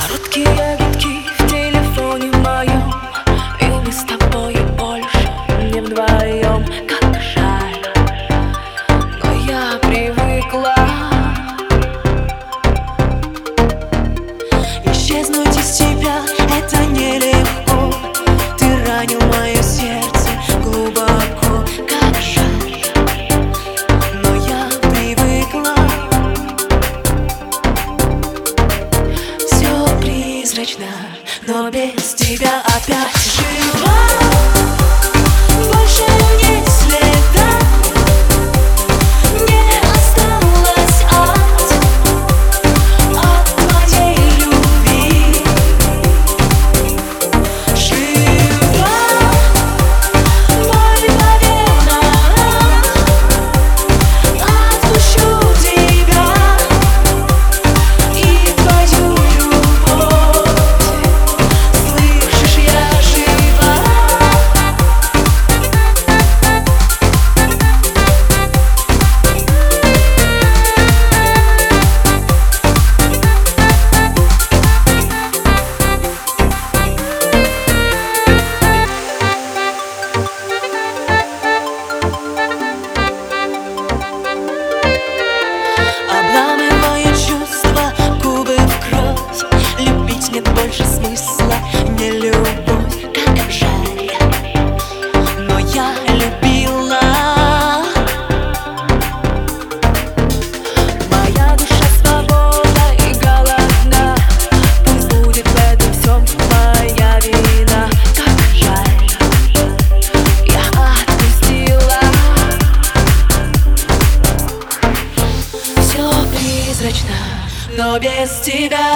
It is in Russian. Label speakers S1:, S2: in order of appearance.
S1: Короткие гудки в телефоне моем, и мы с тобой больше не вдвоем. Как жаль, но я привыкла исчезнуть из тебя, это нелегко. Ты ранил мое сердце глубоко. Как жаль, но я привыкла. Все призрачно, но без тебя опять жива. Больше нет следа, не осталось от твоей любви. Жива боль по венам, отпущу тебя и твою любовь. Слышишь, я жива. Обламывая чувства, губы в кровь. Любить нет больше смысла, не любовь. Как жаль, но я любила. Моя душа свободна и голодна, пусть будет в этом всем моя вина. Как жаль, я отпустила. Все призрачно, но без тебя.